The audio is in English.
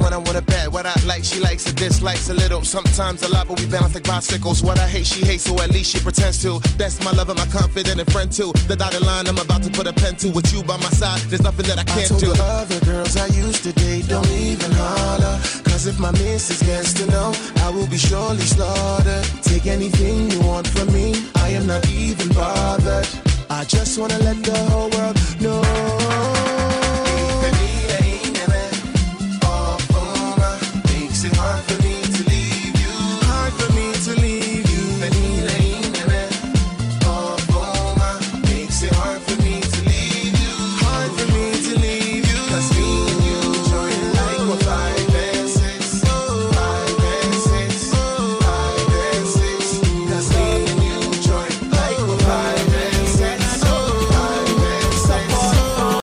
one I wanna bet. What I like, she likes, or dislikes a little. Sometimes a lot, but we bounce like bicycles. What I hate, she hates, so at least she pretends to. That's my lover, my confident and friend too. The dotted line I'm about to put a pen to. With you by my side, there's nothing that I can't do. I told the other girls I used to date, don't even holler. Cause if my missus gets to know, I will be surely slaughtered. Take anything you want from me, I am not even bothered. I just wanna let the whole world know. Makes it hard for me